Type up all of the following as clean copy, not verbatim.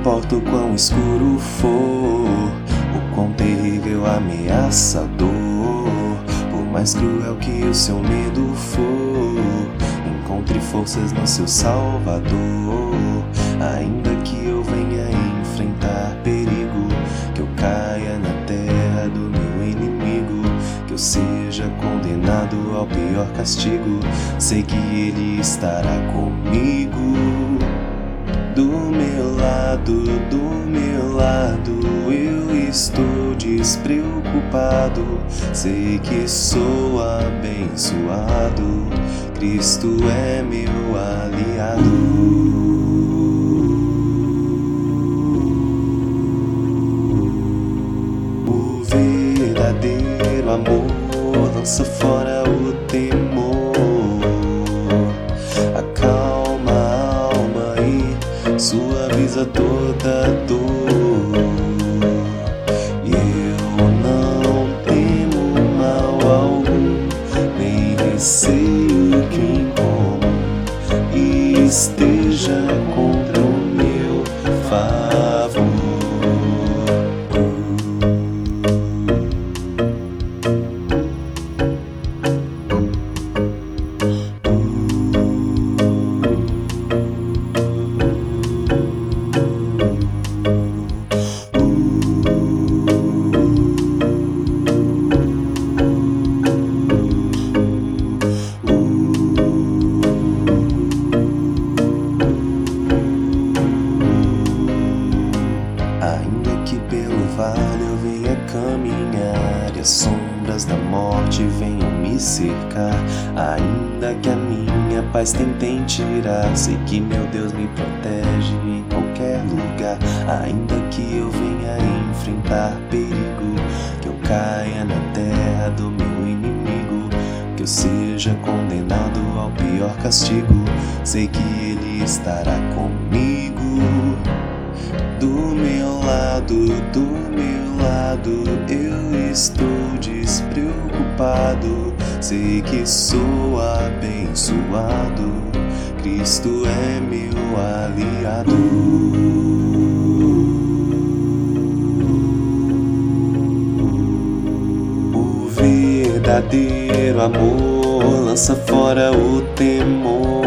importa o quão escuro for, o quão terrível, ameaçador, por mais cruel que o seu medo for, encontre forças no seu Salvador. Ainda que eu venha enfrentar perigo, que eu caia na terra do meu inimigo, que eu seja condenado ao pior castigo, sei que Ele estará comigo. Do meu lado, eu estou despreocupado. Sei que sou abençoado, Cristo é meu aliado. O verdadeiro amor lança fora o temor, acalma a alma e suaviza toda dor. E eu não temo mal algum, nem receio que incomum esteja contra o meu favor. Ainda que pelo vale eu venha caminhar e as sombras da morte venham me cercar, ainda que a minha paz tentem tirar, sei que meu Deus me protege em qualquer lugar. Ainda que eu venha enfrentar perigo, que eu caia na terra do meu inimigo, que eu seja condenado ao pior castigo, sei que Ele estará comigo. Do meu lado, eu estou despreocupado. Sei que sou abençoado, Cristo é meu aliado. O verdadeiro amor lança fora o temor,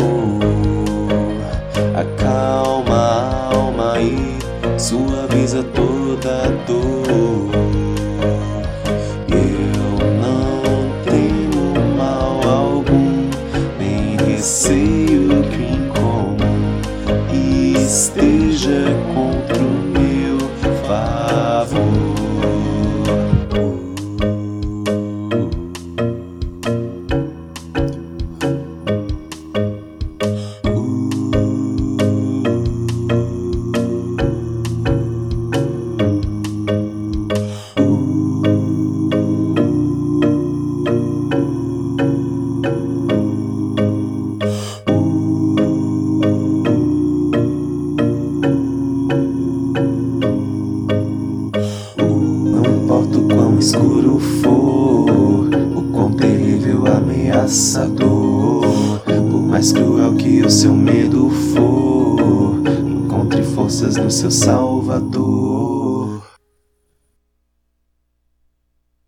acalma a alma e suaviza toda dor. Eu não temo mal algum, nem receio que incomum esteja contra o meu favor. Escuro for, o quão terrível, ameaçador, por mais cruel que o seu medo for, encontre forças no seu Salvador.